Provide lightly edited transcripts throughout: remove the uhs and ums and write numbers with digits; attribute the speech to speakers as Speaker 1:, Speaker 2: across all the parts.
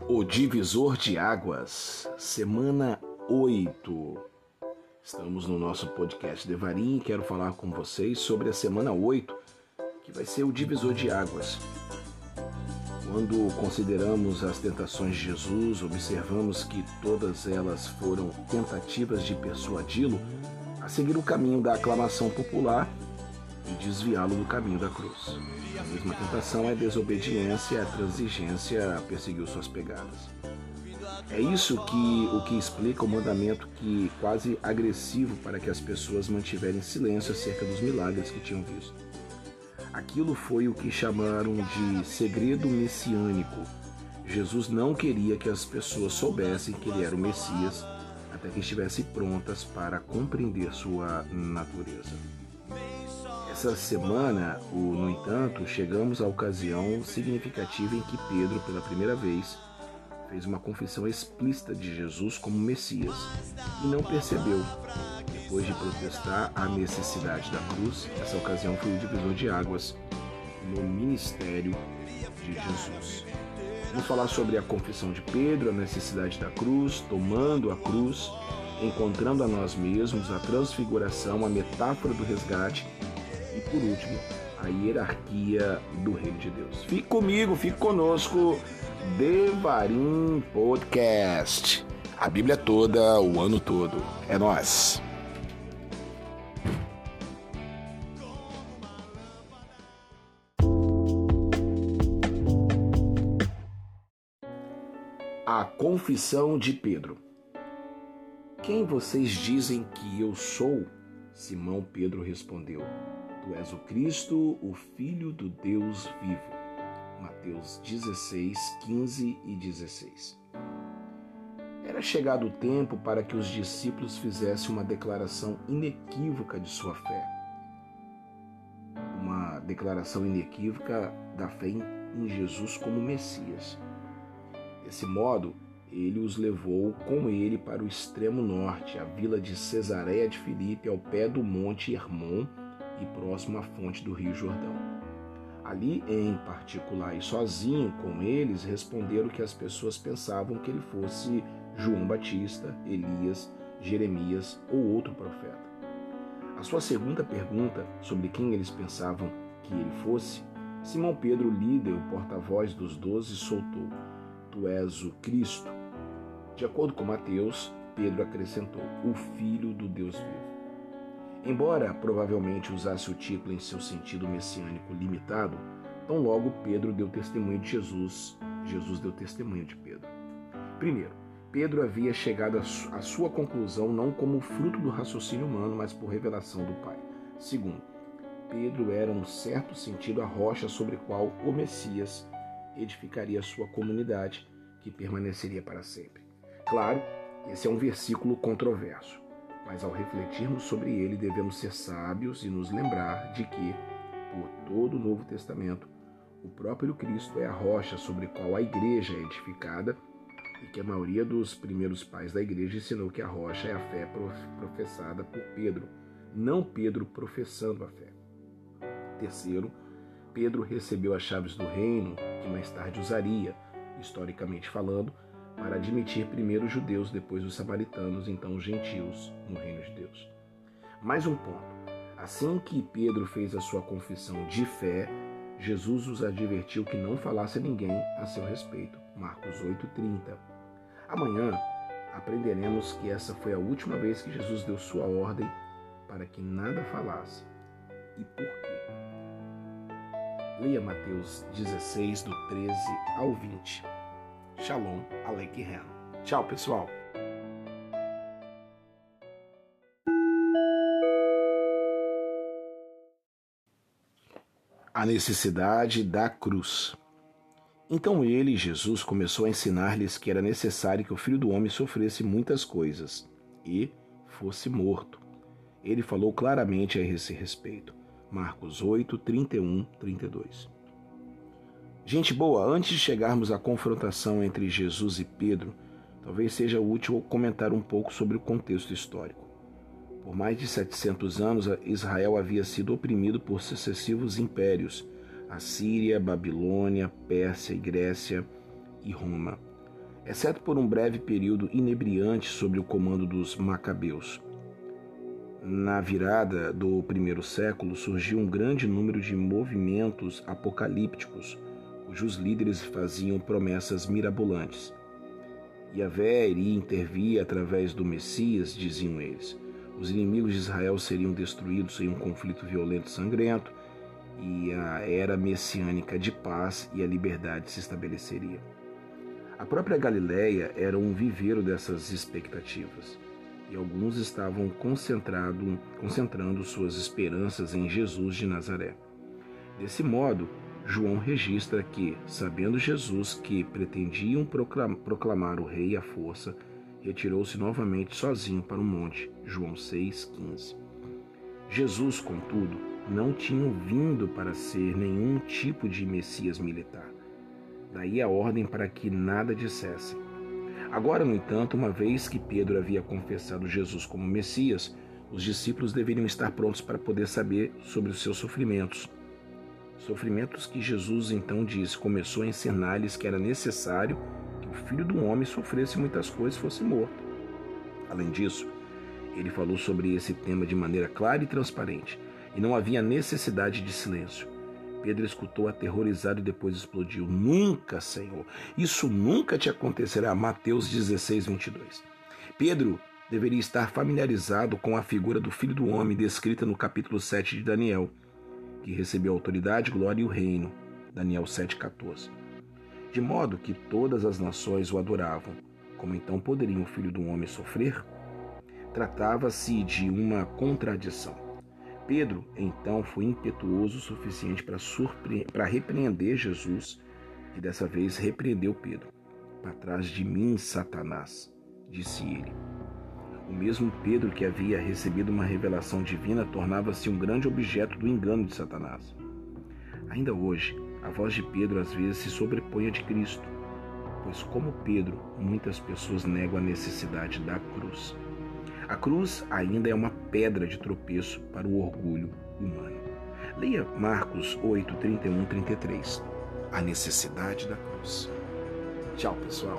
Speaker 1: O Divisor de Águas, semana 8. Estamos no nosso podcast Devarim e quero falar com vocês sobre a semana 8, que vai ser o Divisor de Águas. Quando consideramos as tentações de Jesus, observamos que todas elas foram tentativas de persuadi-lo a seguir o caminho da aclamação popular e desviá-lo do caminho da cruz. A mesma tentação é a desobediência, a transigência perseguiu suas pegadas. É isso o que explica o mandamento quase agressivo para que as pessoas mantiverem silêncio acerca dos milagres que tinham visto. Aquilo foi o que chamaram de segredo messiânico. Jesus não queria que as pessoas soubessem que ele era o Messias até que estivessem prontas para compreender sua natureza. Essa semana, no entanto, chegamos à ocasião significativa em que Pedro, pela primeira vez, fez uma confissão explícita de Jesus como Messias e não percebeu. Depois de protestar a necessidade da cruz, essa ocasião foi o divisor de águas no ministério de Jesus. Vamos falar sobre a confissão de Pedro, a necessidade da cruz, tomando a cruz, encontrando a nós mesmos, a transfiguração, a metáfora do resgate e, por último, a hierarquia do Reino de Deus. Fique comigo, fique conosco, Devarim Podcast. A Bíblia toda, o ano todo. É nóis! A confissão de Pedro. Quem vocês dizem que eu sou? Simão Pedro respondeu: Tu és o Cristo, o Filho do Deus vivo. Mateus 16, 15 e 16. Era chegado o tempo para que os discípulos fizessem uma declaração inequívoca de sua fé. Uma declaração inequívoca da fé em Jesus como Messias. Desse modo, ele os levou com ele para o extremo norte, a vila de Cesareia de Filipe, ao pé do monte Hermon e próximo à fonte do rio Jordão. Ali, em particular e sozinho com eles, responderam que as pessoas pensavam que ele fosse João Batista, Elias, Jeremias ou outro profeta. A sua segunda pergunta, sobre quem eles pensavam que ele fosse, Simão Pedro, líder, o porta-voz dos 12, soltou: Tu és o Cristo. De acordo com Mateus, Pedro acrescentou: o Filho do Deus vivo. Embora provavelmente usasse o título em seu sentido messiânico limitado, tão logo Pedro deu testemunho de Jesus, Jesus deu testemunho de Pedro. Primeiro, Pedro havia chegado à sua conclusão não como fruto do raciocínio humano, mas por revelação do Pai. Segundo, Pedro era, em certo sentido, a rocha sobre a qual o Messias edificaria sua comunidade, que permaneceria para sempre. Claro, esse é um versículo controverso, mas ao refletirmos sobre ele devemos ser sábios e nos lembrar de que, por todo o Novo Testamento, o próprio Cristo é a rocha sobre a qual a igreja é edificada e que a maioria dos primeiros pais da igreja ensinou que a rocha é a fé professada por Pedro, não Pedro professando a fé. Terceiro, Pedro recebeu as chaves do reino, que mais tarde usaria, historicamente falando, para admitir primeiro os judeus, depois os samaritanos, então os gentios, no reino de Deus. Mais um ponto. Assim que Pedro fez a sua confissão de fé, Jesus os advertiu que não falasse a ninguém a seu respeito. Marcos 8:30. Amanhã aprenderemos que essa foi a última vez que Jesus deu sua ordem para que nada falasse. E por quê? Leia Mateus 16, do 13 ao 20. Shalom Aleichem. Tchau, pessoal. A necessidade da cruz. Então ele, Jesus, começou a ensinar-lhes que era necessário que o Filho do Homem sofresse muitas coisas e fosse morto. Ele falou claramente a esse respeito. Marcos 8, 31, 32. Gente boa, antes de chegarmos à confrontação entre Jesus e Pedro, talvez seja útil comentar um pouco sobre o contexto histórico. Por mais de 700 anos, Israel havia sido oprimido por sucessivos impérios, Assíria, Babilônia, Pérsia, Grécia e Roma. exceto por um breve período inebriante sob o comando dos Macabeus. Na virada do primeiro século surgiu um grande número de movimentos apocalípticos, cujos líderes faziam promessas mirabolantes. Yahvé iria intervir através do Messias, diziam eles. Os inimigos de Israel seriam destruídos em um conflito violento e sangrento, e a era messiânica de paz e a liberdade se estabeleceria. A própria Galileia era um viveiro dessas expectativas, e alguns estavam concentrando suas esperanças em Jesus de Nazaré. Desse modo, João registra que, sabendo Jesus que pretendiam proclamar o rei à força, retirou-se novamente sozinho para o monte. João 6,15. Jesus, contudo, não tinha vindo para ser nenhum tipo de Messias militar. Daí a ordem para que nada dissessem. Agora, no entanto, uma vez que Pedro havia confessado Jesus como Messias, os discípulos deveriam estar prontos para poder saber sobre os seus sofrimentos. Sofrimentos que Jesus então disse, começou a ensinar-lhes que era necessário que o Filho do Homem sofresse muitas coisas e fosse morto. Além disso, ele falou sobre esse tema de maneira clara e transparente, e não havia necessidade de silêncio. Pedro escutou aterrorizado e depois explodiu. Nunca, Senhor, isso nunca te acontecerá. Mateus 16:22. Pedro deveria estar familiarizado com a figura do Filho do Homem descrita no capítulo 7 de Daniel, que recebeu autoridade, glória e o reino. Daniel 7,14. De modo que todas as nações o adoravam. Como então poderia o Filho do Homem sofrer? Tratava-se de uma contradição. Pedro, então, foi impetuoso o suficiente para repreender Jesus, e dessa vez repreendeu Pedro. Para trás de mim, Satanás, disse ele. O mesmo Pedro que havia recebido uma revelação divina tornava-se um grande objeto do engano de Satanás. Ainda hoje, a voz de Pedro às vezes se sobrepõe à de Cristo, pois como Pedro, muitas pessoas negam a necessidade da cruz. A cruz ainda é uma pedra de tropeço para o orgulho humano. Leia Marcos 8, 31, 33. A necessidade da cruz. Tchau, pessoal.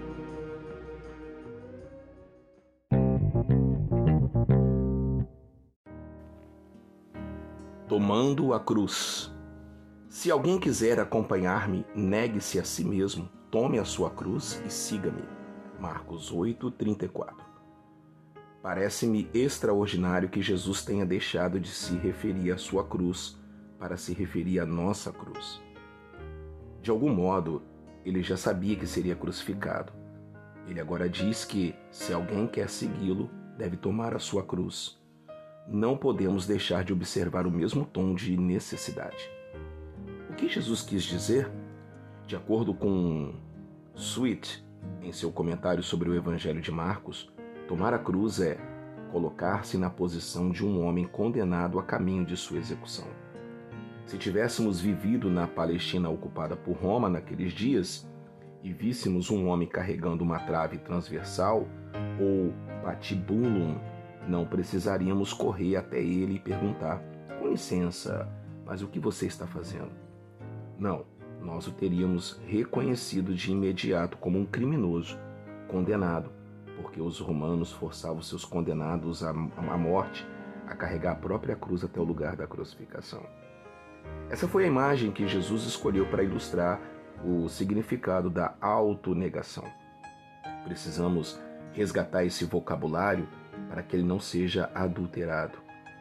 Speaker 1: Tomando a cruz. Se alguém quiser acompanhar-me, negue-se a si mesmo, tome a sua cruz e siga-me. Marcos 8, 34. Parece-me extraordinário que Jesus tenha deixado de se referir à sua cruz para se referir à nossa cruz. De algum modo, ele já sabia que seria crucificado. Ele agora diz que, se alguém quer segui-lo, deve tomar a sua cruz. Não podemos deixar de observar o mesmo tom de necessidade. O que Jesus quis dizer? De acordo com Sweet, em seu comentário sobre o Evangelho de Marcos, tomar a cruz é colocar-se na posição de um homem condenado a caminho de sua execução. Se tivéssemos vivido na Palestina ocupada por Roma naqueles dias e víssemos um homem carregando uma trave transversal ou patibulum, não precisaríamos correr até ele e perguntar: com licença, mas o que você está fazendo? Não, nós o teríamos reconhecido de imediato como um criminoso, condenado, porque os romanos forçavam seus condenados à morte a carregar a própria cruz até o lugar da crucificação. Essa foi a imagem que Jesus escolheu para ilustrar o significado da autonegação. Precisamos resgatar esse vocabulário para que ele não seja adulterado.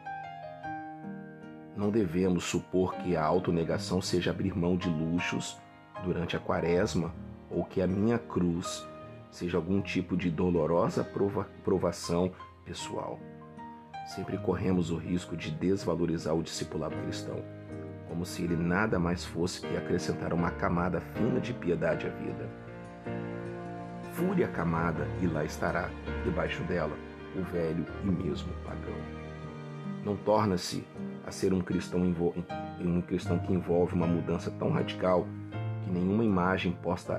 Speaker 1: Não devemos supor que a autonegação seja abrir mão de luxos durante a quaresma ou que a minha cruz seja algum tipo de dolorosa provação pessoal. Sempre corremos o risco de desvalorizar o discipulado cristão, como se ele nada mais fosse que acrescentar uma camada fina de piedade à vida. Fure a camada e lá estará, debaixo dela, o velho e mesmo pagão. Não torna-se a ser um cristão que envolve uma mudança tão radical que nenhuma imagem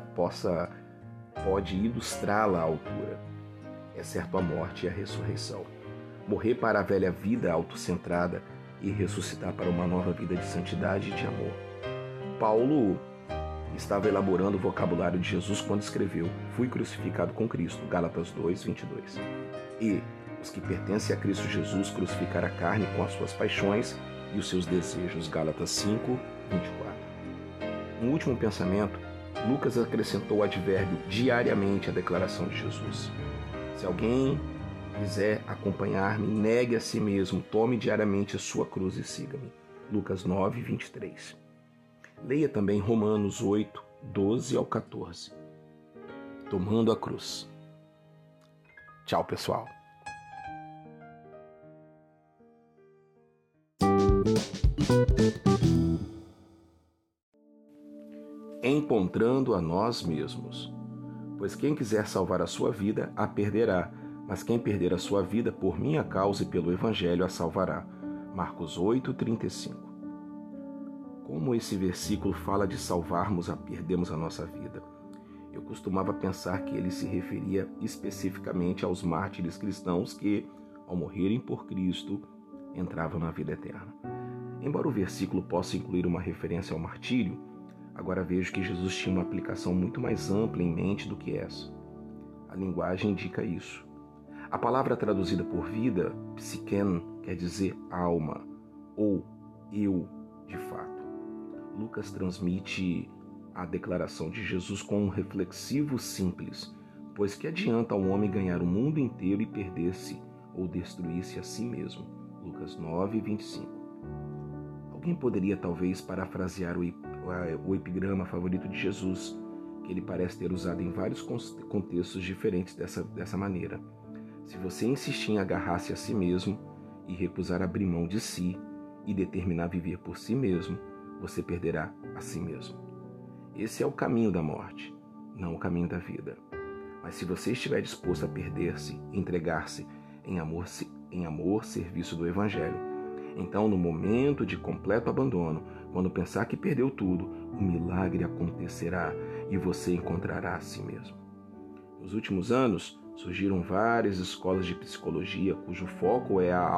Speaker 1: pode ilustrá-la à altura, exceto a morte e a ressurreição. Morrer para a velha vida autocentrada e ressuscitar para uma nova vida de santidade e de amor. Paulo Estava elaborando o vocabulário de Jesus quando escreveu: fui crucificado com Cristo, Gálatas 2:22. E os que pertencem a Cristo Jesus crucificaram a carne com as suas paixões e os seus desejos, Gálatas 5:24. Um último pensamento, Lucas acrescentou o advérbio diariamente à declaração de Jesus. Se alguém quiser acompanhar-me, negue a si mesmo, tome diariamente a sua cruz e siga-me. Lucas 9:23. Leia também Romanos 8:12-14. Tomando a cruz. Tchau, pessoal. Encontrando a nós mesmos. Pois quem quiser salvar a sua vida, a perderá, mas quem perder a sua vida por minha causa e pelo Evangelho a salvará. Marcos 8:35. Como esse versículo fala de salvarmos a perdermos a nossa vida? Eu costumava pensar que ele se referia especificamente aos mártires cristãos que, ao morrerem por Cristo, entravam na vida eterna. Embora o versículo possa incluir uma referência ao martírio, agora vejo que Jesus tinha uma aplicação muito mais ampla em mente do que essa. A linguagem indica isso. A palavra traduzida por vida, psiken, quer dizer alma, ou eu, de fato. Lucas transmite a declaração de Jesus com um reflexivo simples, pois que adianta ao homem ganhar o mundo inteiro e perder-se ou destruir-se a si mesmo. Lucas 9:25. Alguém poderia talvez parafrasear o epigrama favorito de Jesus, que ele parece ter usado em vários contextos diferentes dessa maneira. Se você insistir em agarrar-se a si mesmo e recusar abrir mão de si e determinar viver por si mesmo, você perderá a si mesmo. Esse é o caminho da morte, não o caminho da vida. Mas se você estiver disposto a perder-se, entregar-se em amor, serviço do Evangelho, então no momento de completo abandono, quando pensar que perdeu tudo, o milagre acontecerá e você encontrará a si mesmo. Nos últimos anos, surgiram várias escolas de psicologia cujo foco é a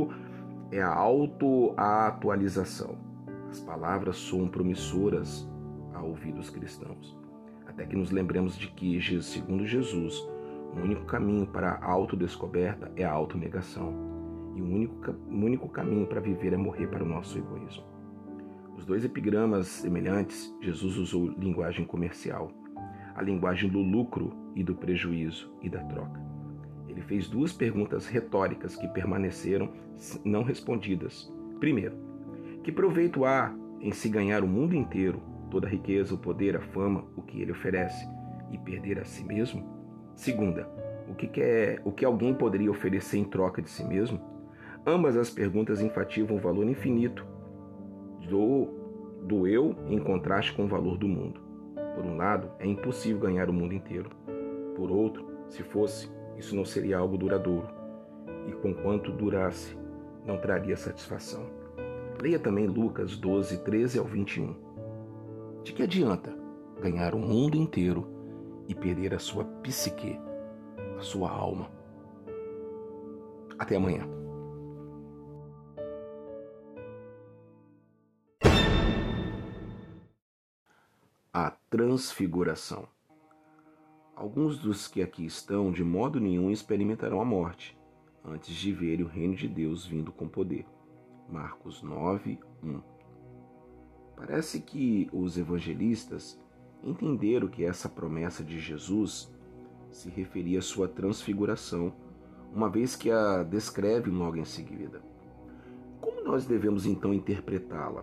Speaker 1: autoatualização. As palavras soam promissoras a ouvidos cristãos, até que nos lembremos de que, segundo Jesus, o único caminho para a autodescoberta é a autonegação, e o único caminho para viver é morrer para o nosso egoísmo. Os dois epigramas semelhantes, Jesus usou linguagem comercial, a linguagem do lucro e do prejuízo e da troca. Ele fez duas perguntas retóricas que permaneceram não respondidas. Primeiro, que proveito há em se ganhar o mundo inteiro, toda a riqueza, o poder, a fama, o que ele oferece, e perder a si mesmo? Segunda, o que alguém poderia oferecer em troca de si mesmo? Ambas as perguntas enfatizam o valor infinito do eu em contraste com o valor do mundo. Por um lado, é impossível ganhar o mundo inteiro. Por outro, se fosse, isso não seria algo duradouro. E conquanto durasse, não traria satisfação. Leia também Lucas 12:13-21. De que adianta ganhar o mundo inteiro e perder a sua psique, a sua alma? Até amanhã. A transfiguração. Alguns dos que aqui estão, de modo nenhum, experimentarão a morte, antes de verem o reino de Deus vindo com poder. Marcos 9:1. Parece que os evangelistas entenderam que essa promessa de Jesus se referia à sua transfiguração, uma vez que a descreve logo em seguida. Como nós devemos então interpretá-la?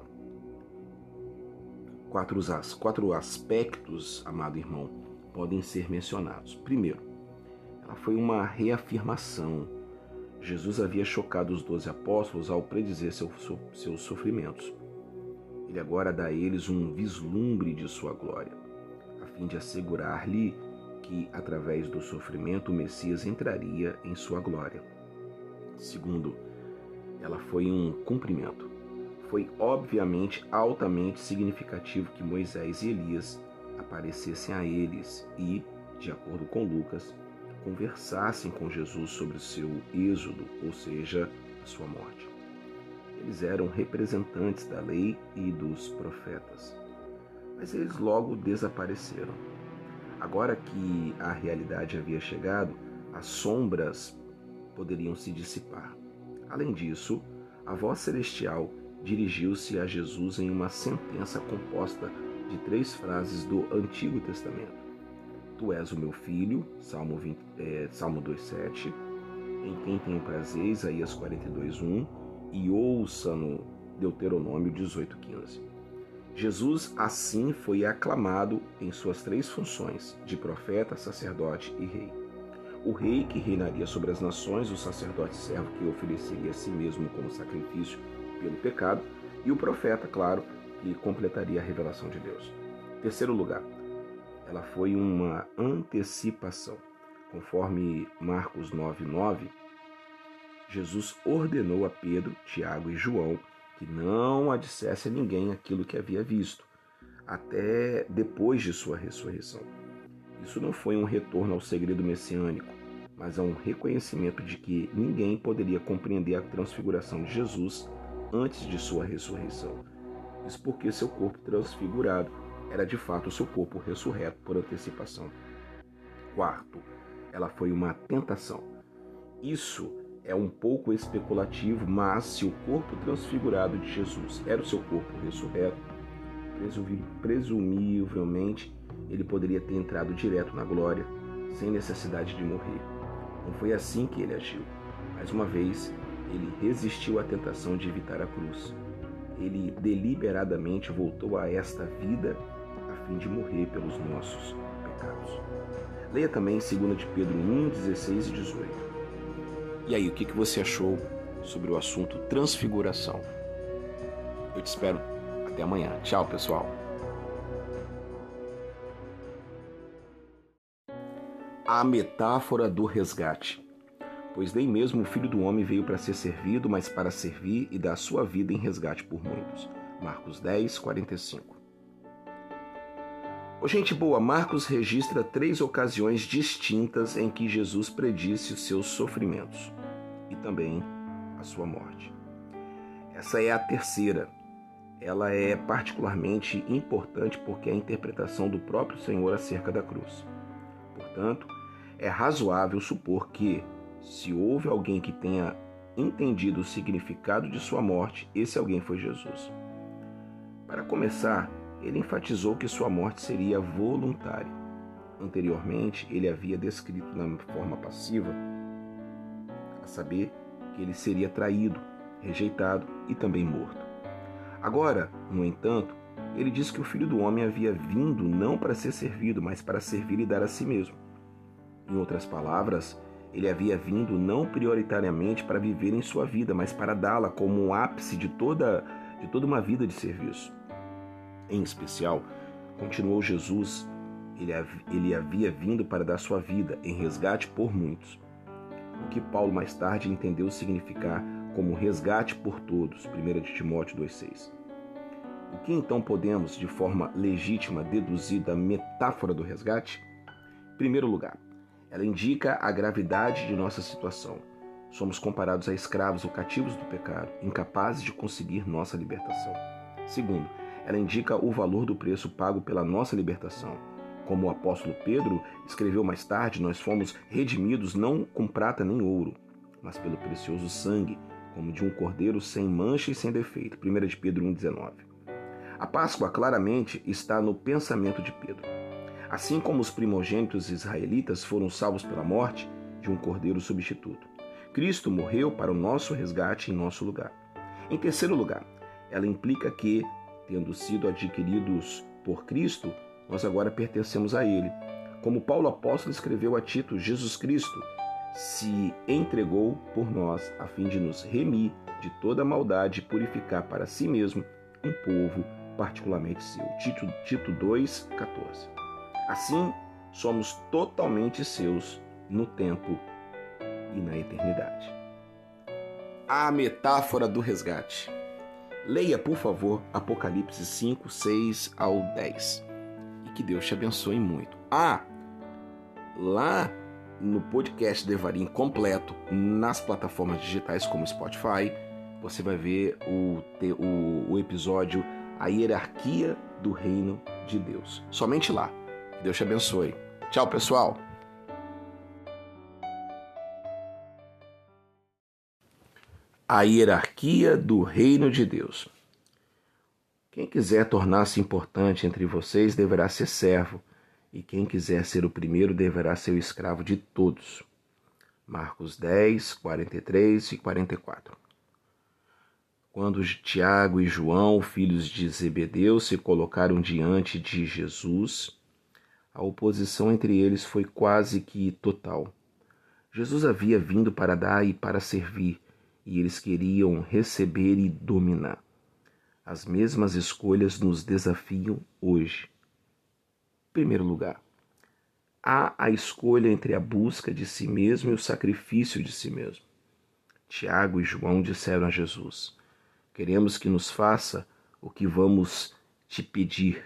Speaker 1: Quatro aspectos, amado irmão, podem ser mencionados. Primeiro, ela foi uma reafirmação. Jesus havia chocado os 12 apóstolos ao predizer seus sofrimentos. Ele agora dá a eles um vislumbre de sua glória, a fim de assegurar-lhe que, através do sofrimento, o Messias entraria em sua glória. Segundo, ela foi um cumprimento. Foi obviamente altamente significativo que Moisés e Elias aparecessem a eles e, de acordo com Lucas, conversassem com Jesus sobre o seu êxodo, ou seja, a sua morte. Eles eram representantes da lei e dos profetas. mas eles logo desapareceram. Agora que a realidade havia chegado, as sombras poderiam se dissipar. Além disso, a voz celestial dirigiu-se a Jesus em uma sentença composta de 3 frases do Antigo Testamento. Tu és o meu filho, Salmo 2,7, em quem tenho prazer, Isaías 42,1, e ouça no Deuteronômio 18,15. Jesus, assim, foi aclamado em suas 3 funções, de profeta, sacerdote e rei. O rei que reinaria sobre as nações, o sacerdote servo que ofereceria a si mesmo como sacrifício pelo pecado, e o profeta, claro, que completaria a revelação de Deus. Terceiro lugar, ela foi uma antecipação. Conforme Marcos 9,9, Jesus ordenou a Pedro, Tiago e João que não a dissesse a ninguém aquilo que havia visto, até depois de sua ressurreição. Isso não foi um retorno ao segredo messiânico, mas a um reconhecimento de que ninguém poderia compreender a transfiguração de Jesus antes de sua ressurreição. Isso porque seu corpo transfigurado era de fato o seu corpo ressurreto por antecipação. Quarto, ela foi uma tentação. Isso é um pouco especulativo, mas se o corpo transfigurado de Jesus era o seu corpo ressurreto, presumivelmente ele poderia ter entrado direto na glória, sem necessidade de morrer. Não foi assim que ele agiu. Mais uma vez, ele resistiu à tentação de evitar a cruz. Ele deliberadamente voltou a esta vida a fim de morrer pelos nossos pecados. Leia também 2 de Pedro 1, 16 e 18. E aí, o que você achou sobre o assunto transfiguração? Eu te espero até amanhã. Tchau, pessoal. A metáfora do resgate. Pois nem mesmo o Filho do Homem veio para ser servido, mas para servir e dar sua vida em resgate por muitos. Marcos 10, 45. Gente boa, Marcos registra 3 ocasiões distintas em que Jesus predisse os seus sofrimentos e também a sua morte. Essa é a terceira. Ela é particularmente importante porque é a interpretação do próprio Senhor acerca da cruz. Portanto, é razoável supor que, se houve alguém que tenha entendido o significado de sua morte, esse alguém foi Jesus. Para começar, ele enfatizou que sua morte seria voluntária. Anteriormente, ele havia descrito na forma passiva, a saber, que ele seria traído, rejeitado e também morto. Agora, no entanto, ele diz que o Filho do Homem havia vindo não para ser servido, mas para servir e dar a si mesmo. Em outras palavras, ele havia vindo não prioritariamente para viver em sua vida, mas para dá-la como um ápice de toda uma vida de serviço. Em especial, continuou Jesus, ele havia vindo para dar sua vida em resgate por muitos. O que Paulo mais tarde entendeu significar como resgate por todos, 1 de Timóteo 2,6. O que então podemos, de forma legítima, deduzir da metáfora do resgate? Em primeiro lugar, ela indica a gravidade de nossa situação. Somos comparados a escravos ou cativos do pecado, incapazes de conseguir nossa libertação. Segundo, ela indica o valor do preço pago pela nossa libertação. Como o apóstolo Pedro escreveu mais tarde, nós fomos redimidos não com prata nem ouro, mas pelo precioso sangue, como de um cordeiro sem mancha e sem defeito. 1 de Pedro 1,19. A Páscoa claramente está no pensamento de Pedro. Assim como os primogênitos israelitas foram salvos pela morte de um cordeiro substituto, Cristo morreu para o nosso resgate em nosso lugar. Em terceiro lugar, ela implica que, tendo sido adquiridos por Cristo, nós agora pertencemos a Ele. Como Paulo apóstolo escreveu a Tito, Jesus Cristo se entregou por nós a fim de nos remir de toda maldade e purificar para si mesmo um povo particularmente seu. Tito 2,14. Assim, somos totalmente seus no tempo e na eternidade. A metáfora do resgate. Leia, por favor, Apocalipse 5, 6 ao 10. E que Deus te abençoe muito. Lá no podcast Devarim completo, nas plataformas digitais como Spotify, você vai ver o episódio A Hierarquia do reino de Deus. Somente lá. Que Deus te abençoe. Tchau, pessoal. A hierarquia do reino de Deus. Quem quiser tornar-se importante entre vocês deverá ser servo, e quem quiser ser o primeiro deverá ser o escravo de todos. Marcos 10, 43 e 44. Quando Tiago e João, filhos de Zebedeu, se colocaram diante de Jesus, a oposição entre eles foi quase que total. Jesus havia vindo para dar e para servir, e eles queriam receber e dominar. As mesmas escolhas nos desafiam hoje. Em primeiro lugar, há a escolha entre a busca de si mesmo e o sacrifício de si mesmo. Tiago e João disseram a Jesus: queremos que nos faça o que vamos te pedir.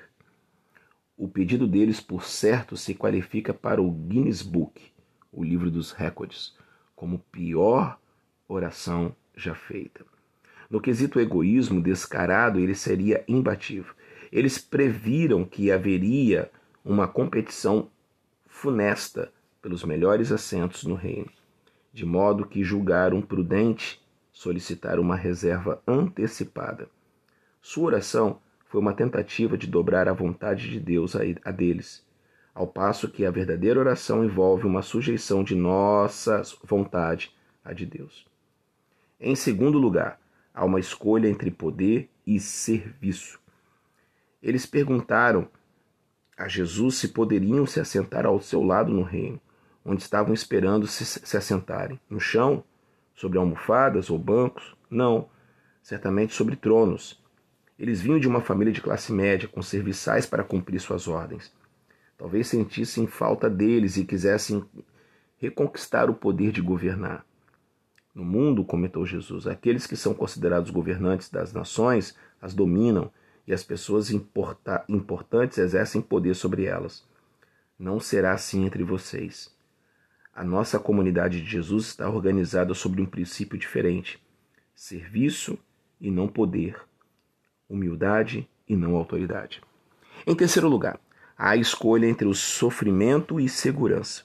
Speaker 1: O pedido deles, por certo, se qualifica para o Guinness Book, o livro dos recordes, como pior oração já feita. No quesito egoísmo descarado, ele seria imbatível. Eles previram que haveria uma competição funesta pelos melhores assentos no reino, de modo que julgaram prudente solicitar uma reserva antecipada. Sua oração foi uma tentativa de dobrar a vontade de Deus a deles, ao passo que a verdadeira oração envolve uma sujeição de nossa vontade à de Deus. Em segundo lugar, há uma escolha entre poder e serviço. Eles perguntaram a Jesus se poderiam se assentar ao seu lado no reino, onde estavam esperando se assentarem. No chão? Sobre almofadas ou bancos? Não, certamente sobre tronos. Eles vinham de uma família de classe média, com serviçais para cumprir suas ordens. Talvez sentissem falta deles e quisessem reconquistar o poder de governar. No mundo, comentou Jesus, aqueles que são considerados governantes das nações as dominam e as pessoas importantes exercem poder sobre elas. Não será assim entre vocês. A nossa comunidade de Jesus está organizada sobre um princípio diferente: serviço e não poder, humildade e não autoridade. Em terceiro lugar, há a escolha entre o sofrimento e segurança.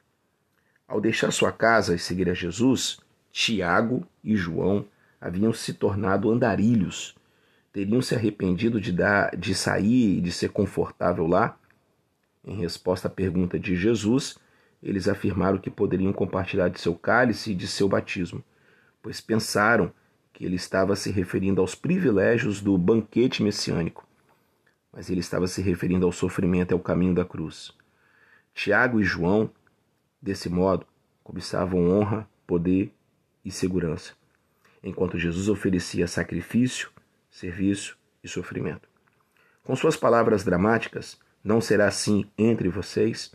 Speaker 1: Ao deixar sua casa e seguir a Jesus, Tiago e João haviam se tornado andarilhos. Teriam se arrependido de sair e de ser confortável lá? Em resposta à pergunta de Jesus, eles afirmaram que poderiam compartilhar de seu cálice e de seu batismo, pois pensaram que ele estava se referindo aos privilégios do banquete messiânico. Mas ele estava se referindo ao sofrimento e ao caminho da cruz. Tiago e João, desse modo, cobiçavam honra, poder e segurança, enquanto Jesus oferecia sacrifício, serviço e sofrimento. Com suas palavras dramáticas, não será assim entre vocês,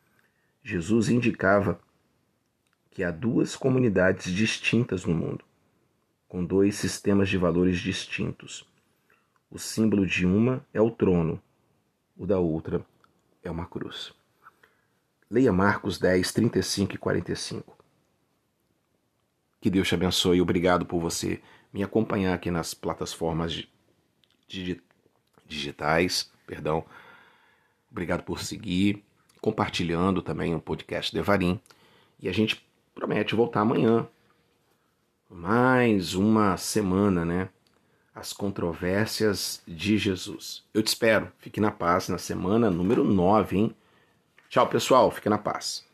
Speaker 1: Jesus indicava que há duas comunidades distintas no mundo, com dois sistemas de valores distintos. O símbolo de uma é o trono, o da outra é uma cruz. Leia Marcos 10, 35 e 45. Que Deus te abençoe e obrigado por você me acompanhar aqui nas plataformas digitais. Obrigado por seguir, compartilhando também o podcast Devarim. E a gente promete voltar amanhã. Mais uma semana, né? As controvérsias de Jesus. Eu te espero. Fique na paz na semana número 9, hein? Tchau, pessoal. Fique na paz.